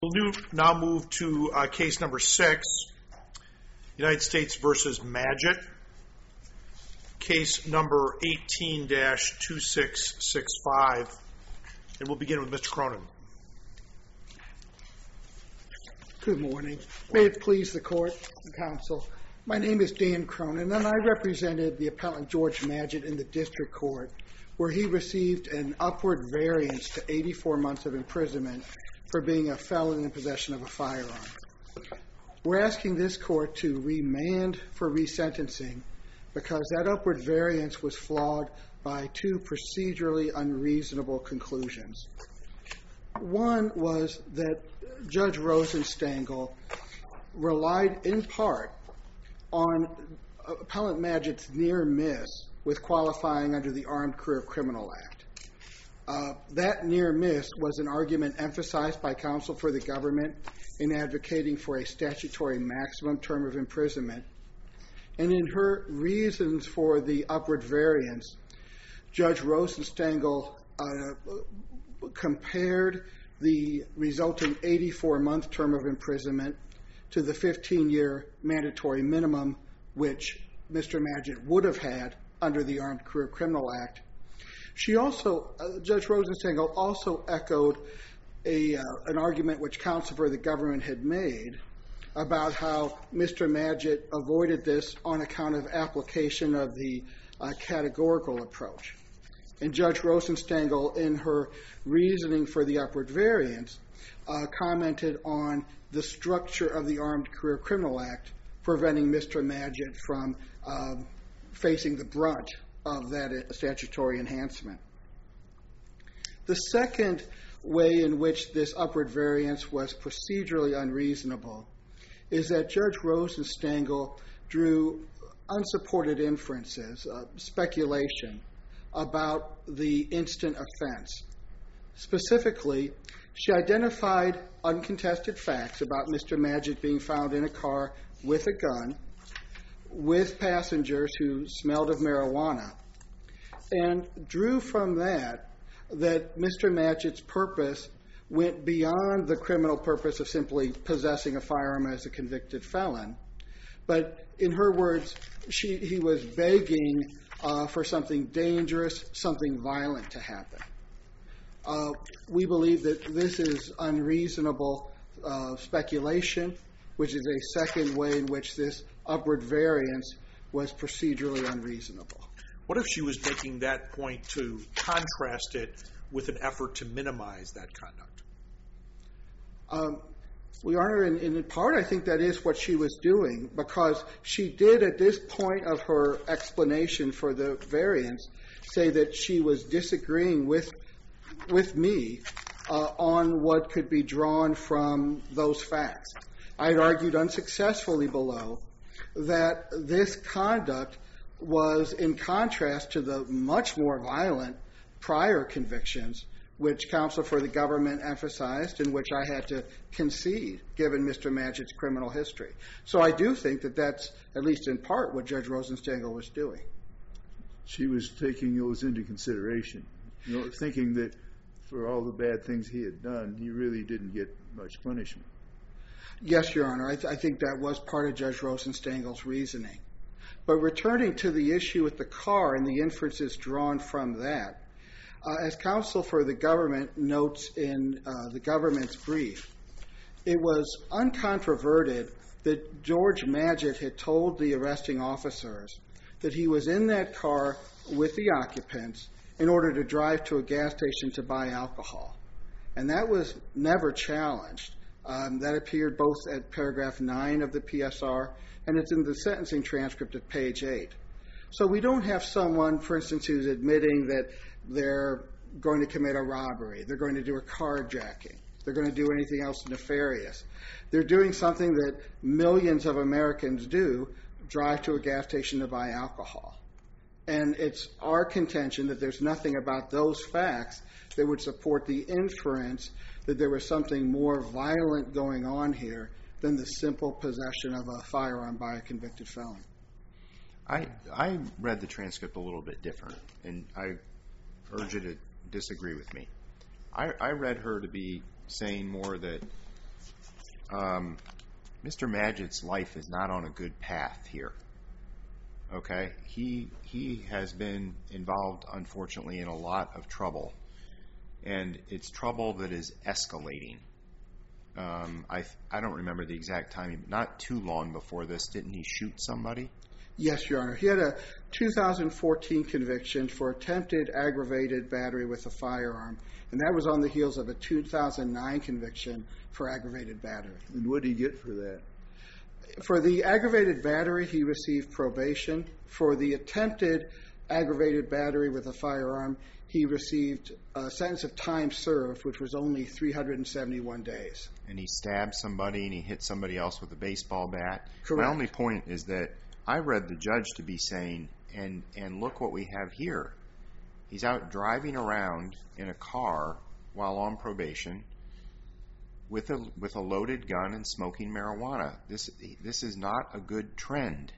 We'll now move to case number 6, United States v. Madgett, case number 18-2665, and we'll begin with Mr. Cronin. Good morning. May it please the court and counsel. My name is Dan Cronin, and I represented the appellant George Madgett in the district court, where he received an upward variance to 84 months of imprisonment for being a felon in possession of a firearm. We're asking this court to remand for resentencing because that upward variance was flawed by two procedurally unreasonable conclusions. One was that Judge Rosenstengel relied in part on appellant Madgett's near miss with qualifying under the Armed Career Criminal Act. That near miss was an argument emphasized by counsel for the government in advocating for a statutory maximum term of imprisonment. And in her reasons for the upward variance, Judge Rosenstengel compared the resulting 84-month term of imprisonment to the 15-year mandatory minimum which Mr. Madgett would have had under the Armed Career Criminal Act. Judge Rosenstengel also echoed an argument which counsel for the government had made about how Mr. Madgett avoided this on account of application of the categorical approach. And Judge Rosenstengel, in her reasoning for the upward variance, commented on the structure of the Armed Career Criminal Act preventing Mr. Madgett from facing the brunt of that statutory enhancement. The second way in which this upward variance was procedurally unreasonable is that Judge Rosenstengel drew unsupported inferences, speculation, about the instant offense. Specifically, she identified uncontested facts about Mr. Madgett being found in a car with a gun, with passengers who smelled of marijuana, and drew from that Mr. Madgett's purpose went beyond the criminal purpose of simply possessing a firearm as a convicted felon. But in her words, he was begging for something dangerous, something violent to happen. We believe that this is unreasonable speculation, which is a second way in which this upward variance was procedurally unreasonable. What if she was making that point to contrast it with an effort to minimize that conduct? Your Honor, in part, I think that is what she was doing, because she did, at this point of her explanation for the variance, say that she was disagreeing with me on what could be drawn from those facts. I had argued unsuccessfully below that this conduct was in contrast to the much more violent prior convictions which counsel for the government emphasized and which I had to concede given Mr. Madgett's criminal history. So I do think that that's, at least in part, what Judge Rosenstengel was doing. She was taking those into consideration, thinking that for all the bad things he had done, he really didn't get much punishment. Yes, Your Honor, I think that was part of Judge Rosenstengel's reasoning. But returning to the issue with the car and the inferences drawn from that, as counsel for the government notes in the government's brief, it was uncontroverted that George Madgett had told the arresting officers that he was in that car with the occupants in order to drive to a gas station to buy alcohol. And that was never challenged. That appeared both at paragraph 9 of the PSR, and it's in the sentencing transcript at page 8. So we don't have someone, for instance, who's admitting that they're going to commit a robbery, they're going to do a carjacking, they're going to do anything else nefarious. They're doing something that millions of Americans do, drive to a gas station to buy alcohol. And it's our contention that there's nothing about those facts that would support the inference that there was something more violent going on here than the simple possession of a firearm by a convicted felon. I read the transcript a little bit different, and I urge you to disagree with me. I read her to be saying more that Mr. Magid's life is not on a good path here. Okay? He has been involved, unfortunately, in a lot of trouble. And it's trouble that is escalating. I don't remember the exact timing. Not too long before this, didn't he shoot somebody? Yes, Your Honor. He had a 2014 conviction for attempted aggravated battery with a firearm, and that was on the heels of a 2009 conviction for aggravated battery. And what did he get for that? For the aggravated battery, he received probation. For the attempted aggravated battery with a firearm, he received a sentence of time served, which was only 371 days. And he stabbed somebody and he hit somebody else with a baseball bat. Correct. My only point is that I read the judge to be saying, and look what we have here. He's out driving around in a car while on probation with a loaded gun and smoking marijuana. This is not a good trend.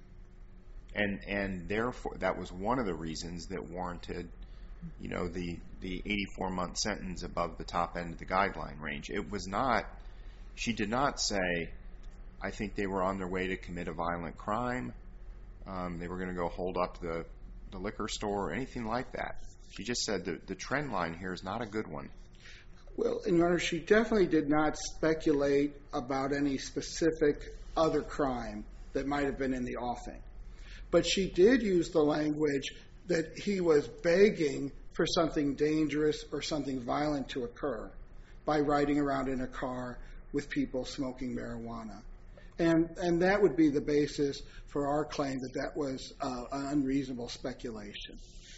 And therefore, that was one of the reasons that warranted, the 84-month sentence above the top end of the guideline range. It was not, she did not say, I think they were on their way to commit a violent crime. They were going to go hold up the liquor store or anything like that. She just said the trend line here is not a good one. Well, and Your Honor, she definitely did not speculate about any specific other crime that might have been in the offing. But she did use the language that he was begging for something dangerous or something violent to occur by riding around in a car with people smoking marijuana. And that would be the basis for our claim that was an unreasonable speculation.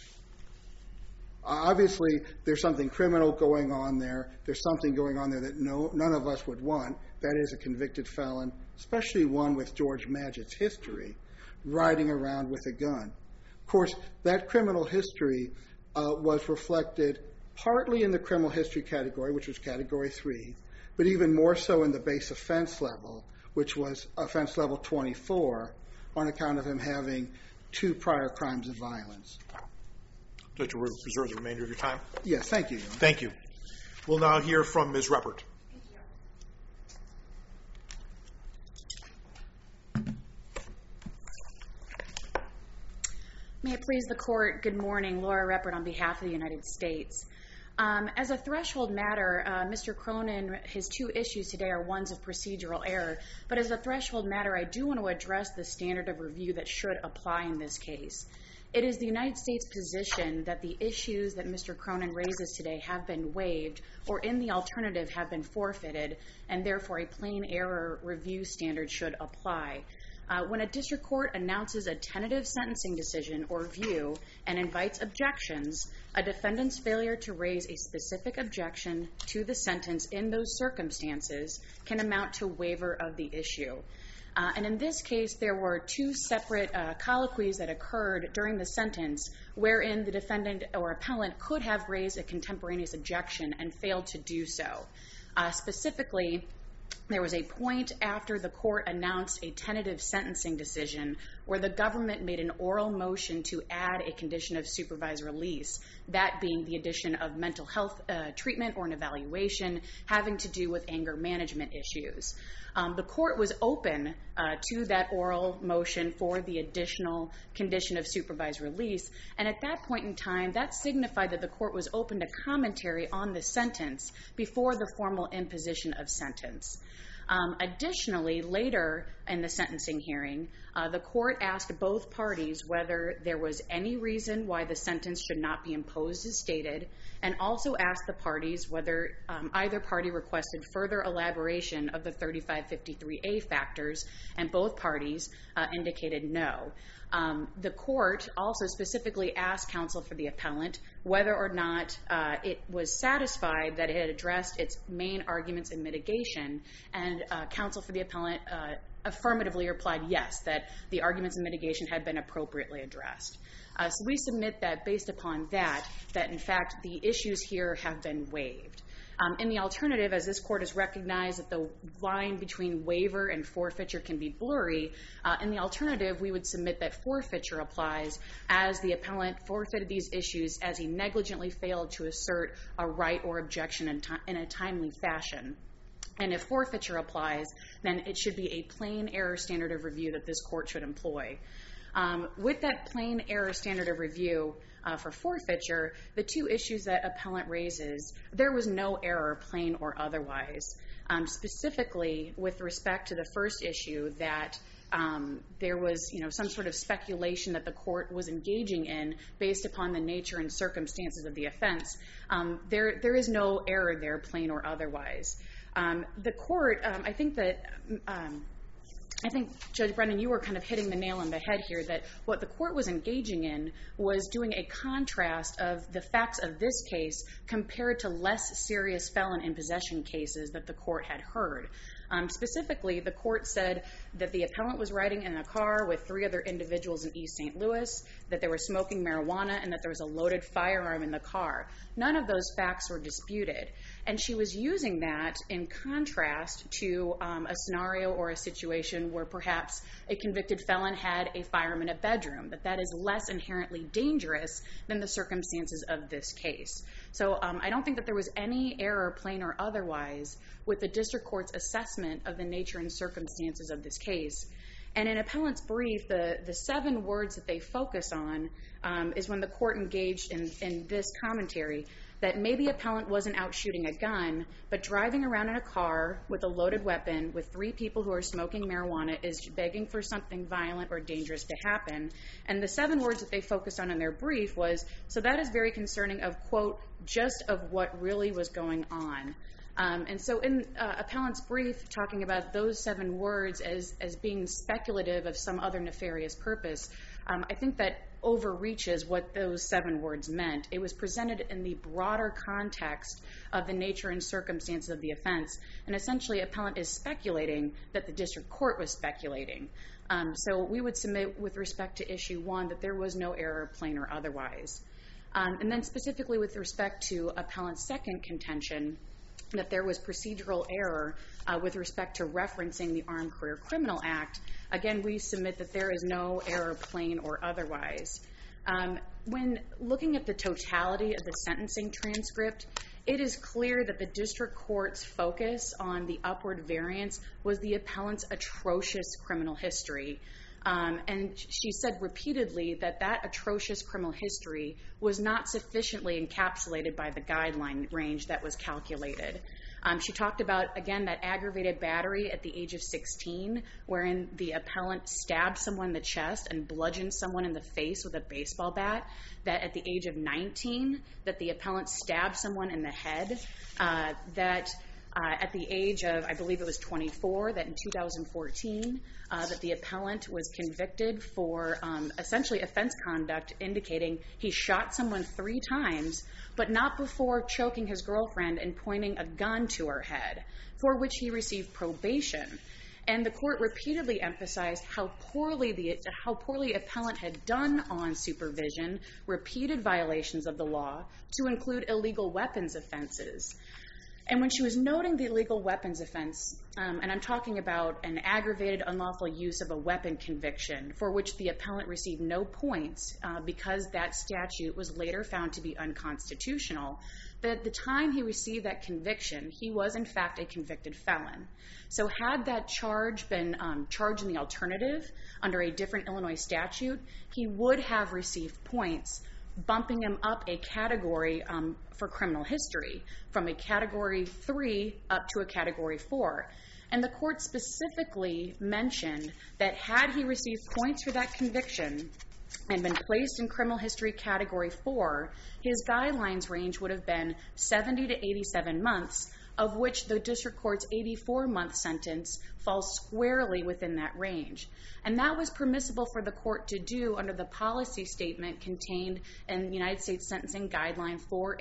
Obviously, there's something criminal going on there. There's something going on there that none of us would want. That is a convicted felon, especially one with George Magid's history, riding around with a gun. Of course, that criminal history was reflected partly in the criminal history category, which was Category 3, but even more so in the base offense level, which was offense level 24, on account of him having 2 prior crimes of violence. Would you like to reserve the remainder of your time? Yes, thank you, Your Honor. Thank you. We'll now hear from Ms. Reppert. May it please the Court, good morning. Laura Reppert on behalf of the United States. As a threshold matter, Mr. Cronin, his 2 issues today are ones of procedural error. But as a threshold matter, I do want to address the standard of review that should apply in this case. It is the United States' position that the issues that Mr. Cronin raises today have been waived or in the alternative have been forfeited, and therefore a plain error review standard should apply. When a district court announces a tentative sentencing decision or view and invites objections, a defendant's failure to raise a specific objection to the sentence in those circumstances can amount to waiver of the issue. And in this case, there were 2 separate colloquies that occurred during the sentence wherein the defendant or appellant could have raised a contemporaneous objection and failed to do so. Specifically, there was a point after the court announced a tentative sentencing decision where the government made an oral motion to add a condition of supervised release, that being the addition of mental health treatment or an evaluation having to do with anger management issues. The court was open to that oral motion for the additional condition of supervised release, and at that point in time, that signified that the court was open to commentary on the sentence before the formal imposition of sentence. Additionally, later in the sentencing hearing, the court asked both parties whether there was any reason why the sentence should not be imposed as stated, and also asked the parties whether either party requested further elaboration of the 3553A factors, and both parties indicated no. The court also specifically asked counsel for the appellant whether or not it was satisfied that it had addressed its main arguments in mitigation, and counsel for the appellant affirmatively replied yes, that the arguments in mitigation had been appropriately addressed. So we submit that based upon that in fact the issues here have been waived. In the alternative, as this court has recognized that the line between waiver and forfeiture can be blurry, in the alternative we would submit that forfeiture applies as the appellant forfeited these issues as he negligently failed to assert a right or objection in a timely fashion. And if forfeiture applies, then it should be a plain error standard of review that this court should employ. With that plain error standard of review for forfeiture, the two issues that appellant raises, there was no error, plain or otherwise. Specifically, with respect to the first issue, that there was some sort of speculation that the court was engaging in based upon the nature and circumstances of the offense. There is no error there, plain or otherwise. The court, I think Judge Brennan, you were kind of hitting the nail on the head here, that what the court was engaging in was doing a contrast of the facts of this case compared to less serious felon in possession cases that the court had heard. Specifically, the court said that the appellant was riding in a car with 3 other individuals in East St. Louis, that they were smoking marijuana, and that there was a loaded firearm in the car. None of those facts were disputed. And she was using that in contrast to a scenario or a situation where perhaps a convicted felon had a firearm in a bedroom, that is less inherently dangerous than the circumstances of this case. So I don't think that there was any error, plain or otherwise, with the district court's assessment of the nature and circumstances of this case. And in appellant's brief, the 7 words that they focus on is when the court engaged in this commentary, that maybe appellant wasn't out shooting a gun, but driving around in a car with a loaded weapon with 3 people who are smoking marijuana is begging for something violent or dangerous to happen. And the 7 words that they focused on in their brief was, so that is very concerning of, quote, just of what really was going on. And so in appellant's brief, talking about those 7 words as being speculative of some other nefarious purpose, I think that overreaches what those 7 words meant. It was presented in the broader context of the nature and circumstances of the offense, and essentially appellant is speculating that the district court was speculating. So we would submit with respect to issue 1 that there was no error, plain or otherwise. And then specifically with respect to appellant's second contention, that there was procedural error with respect to referencing the Armed Career Criminal Act. Again, we submit that there is no error, plain or otherwise. When looking at the totality of the sentencing transcript, it is clear that the district court's focus on the upward variance was the appellant's atrocious criminal history. And she said repeatedly that that atrocious criminal history was not sufficiently encapsulated by the guideline range that was calculated. She talked about, again, that aggravated battery at the age of 16, wherein the appellant stabbed someone in the chest and bludgeoned someone in the face with a baseball bat. That at the age of 19, that the appellant stabbed someone in the head. That at the age of, I believe it was 24, that in 2014, that the appellant was convicted for essentially offense conduct indicating he shot someone 3 times, but not before choking his girlfriend and pointing a gun to her head, for which he received probation. And the court repeatedly emphasized how poorly appellant had done on supervision, repeated violations of the law, to include illegal weapons offenses. And when she was noting the illegal weapons offense, and I'm talking about an aggravated unlawful use of a weapon conviction for which the appellant received no points because that statute was later found to be unconstitutional, that at the time he received that conviction, he was in fact a convicted felon. So had that charge been charged in the alternative under a different Illinois statute, he would have received points, bumping him up a category for criminal history from a category 3 up to a category 4. And the court specifically mentioned that had he received points for that conviction and been placed in criminal history category 4, his guidelines range would have been 70 to 87 months, of which the district court's 84-month sentence falls squarely within that range. And that was permissible for the court to do under the policy statement contained in United States Sentencing Guideline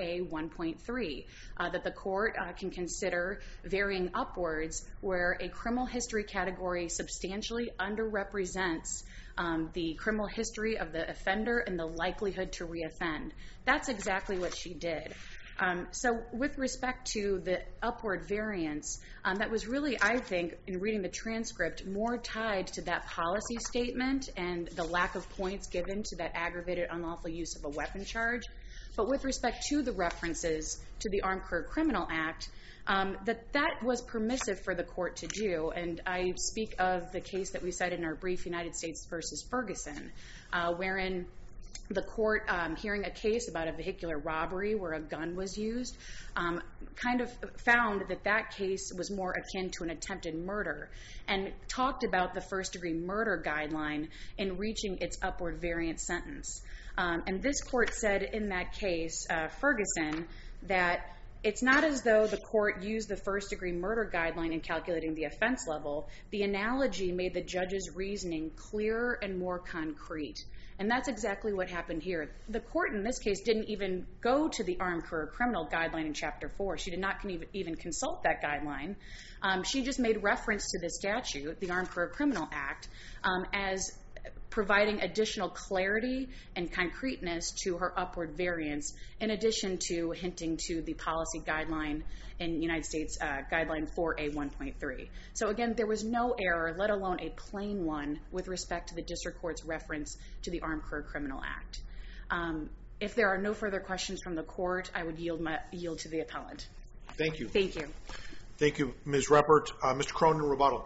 4A1.3, that the court can consider varying upwards where a criminal history category substantially underrepresents the criminal history of the offender and the likelihood to reoffend. That's exactly what she did. So with respect to the upward variance, that was really, I think, in reading the transcript, more tied to that policy statement and the lack of points given to that aggravated unlawful use of a weapon charge. But with respect to the references to the Armed Career Criminal Act, that was permissive for the court to do. And I speak of the case that we cited in our brief, United States versus Ferguson, wherein the court, hearing a case about a vehicular robbery where a gun was used, kind of found that case was more akin to an attempted murder and talked about the first-degree murder guideline in reaching its upward variant sentence. And this court said in that case, Ferguson, that it's not as though the court used the first-degree murder guideline in calculating the offense level. The analogy made the judge's reasoning clearer and more concrete. And that's exactly what happened here. The court in this case didn't even go to the Armed Career Criminal guideline in Chapter 4. She did not even consult that guideline. She just made reference to the statute, the Armed Career Criminal Act, as providing additional clarity and concreteness to her upward variance, in addition to hinting to the policy guideline in United States Guideline 4A1.3. So again, there was no error, let alone a plain one, with respect to the district court's reference to the Armed Career Criminal Act. If there are no further questions from the court, I would yield to the appellant. Thank you. Thank you. Thank you, Ms. Ruppert. Mr. Cronin, rebuttal.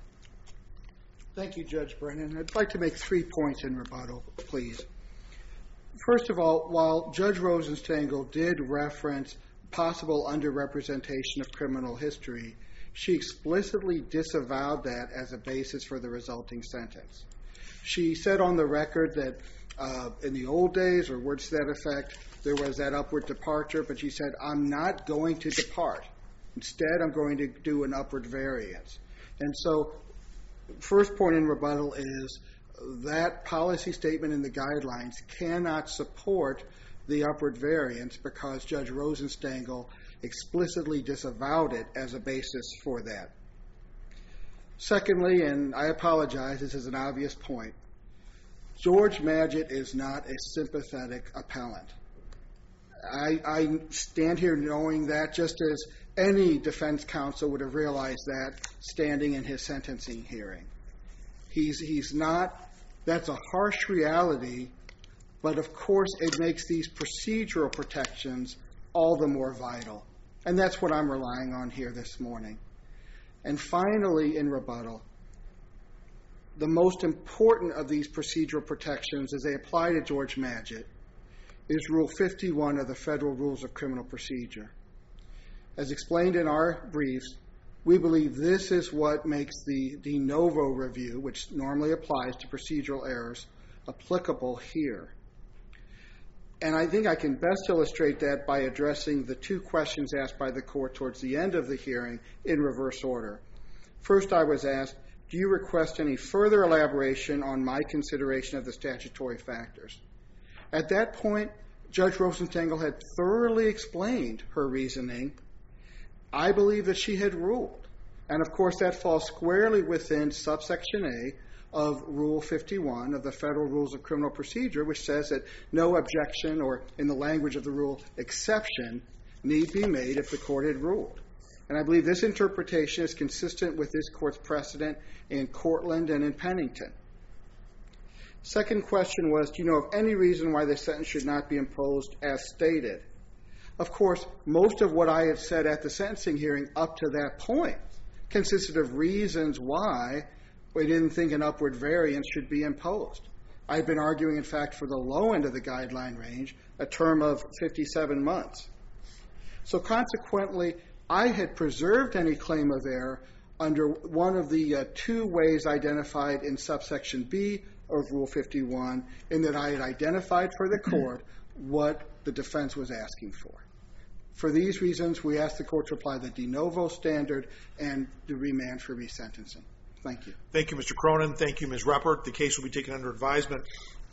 Thank you, Judge Brennan. I'd like to make 3 points in rebuttal, please. First of all, while Judge Rosenstengel did reference possible underrepresentation of criminal history, she explicitly disavowed that as a basis for the resulting sentence. She said on the record that in the old days, or words to that effect, there was that upward departure, but she said, I'm not going to depart. Instead, I'm going to do an upward variance. And so, first point in rebuttal is that policy statement in the guidelines cannot support the upward variance because Judge Rosenstengel explicitly disavowed it as a basis for that. Secondly, and I apologize, this is an obvious point, George Magid is not a sympathetic appellant. I stand here knowing that just as any defense counsel would have realized that standing in his sentencing hearing. He's not, that's a harsh reality, but of course it makes these procedural protections all the more vital. And that's what I'm relying on here this morning. And finally, in rebuttal, the most important of these procedural protections as they apply to George Magid is Rule 51 of the Federal Rules of Criminal Procedure. As explained in our briefs, we believe this is what makes the de novo review, which normally applies to procedural errors, applicable here. And I think I can best illustrate that by addressing the 2 questions asked by the court towards the end of the hearing in reverse order. First, I was asked, do you request any further elaboration on my consideration of the statutory factors? At that point, Judge Rosenstengel had thoroughly explained her reasoning. I believe that she had ruled. And of course, that falls squarely within subsection A of Rule 51 of the Federal Rules of Criminal Procedure, which says that no objection, or in the language of the rule, exception, need be made if the court had ruled. And I believe this interpretation is consistent with this court's precedent in Cortland and in Pennington. Second question was, do you know of any reason why the sentence should not be imposed as stated? Of course, most of what I had said at the sentencing hearing up to that point consisted of reasons why we didn't think an upward variance should be imposed. I had been arguing, in fact, for the low end of the guideline range, a term of 57 months. So consequently, I had preserved any claim of error under one of the 2 ways identified in subsection B of Rule 51, in that I had identified for the court what the defense was asking for. For these reasons, we ask the court to apply the de novo standard and to remand for resentencing. Thank you. Thank you, Mr. Cronin. Thank you, Ms. Ruppert. The case will be taken under advisement.